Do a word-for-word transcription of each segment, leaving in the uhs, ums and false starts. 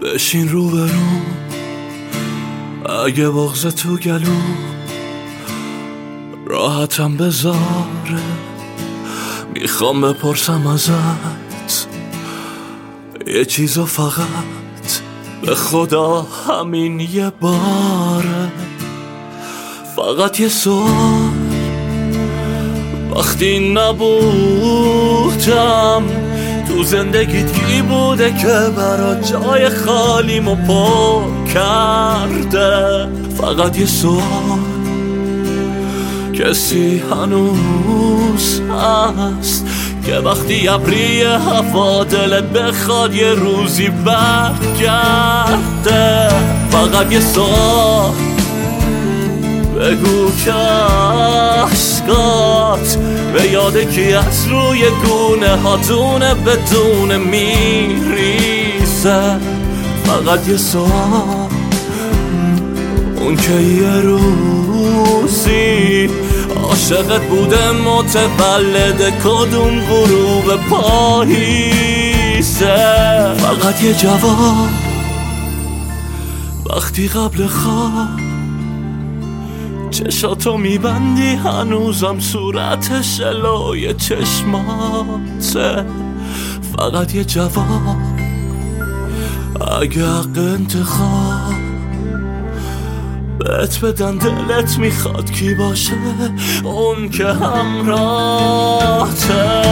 بشین رو برو، اگه بغض تو گلو راحتم بذاره. میخوام بپرسم ازت یه چیزو، فقط به خدا همین یه باره. فقط یه سوال، وقتی نبودم تو زندگیت کی بوده که برا جای خالیمو پر کرده؟ فقط یه سوال، کسی هنوز هست که وقتی ابری هوا دلت بخواد یه روزی برگرده؟ فقط یه سوال، بگو که عشقات به یاد کی از روی گونه هاتونه بدون میریزه. فقط یه سوال، اون که یه روزی عاشقت بوده متولد کدوم غروب پاییزه. فقط یه جواب، وقتی قبل خواب چشاتو میبندی هنوزم صورت شلوی چشماته. فقط یه جواب، اگه حق انتخاب بهت بدن دلت میخواد کی باشه اون که همراهته؟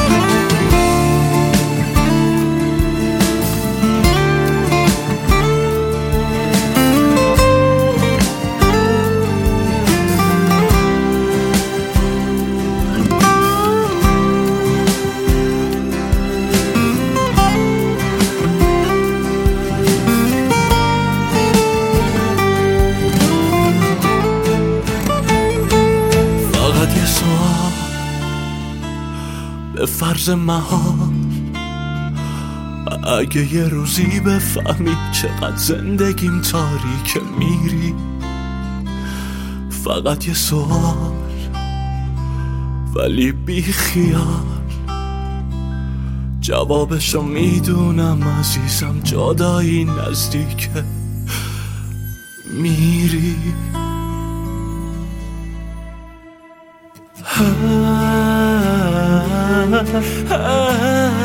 یه سوال، به فرض محال اگه یه روزی بفهمی چقدر زندگیم تاریکه میری. فقط یه سوال، ولی بی خیال جوابشو میدونم عزیزم، جدایی نزدیکه میری. Ah, ah, ah, ah.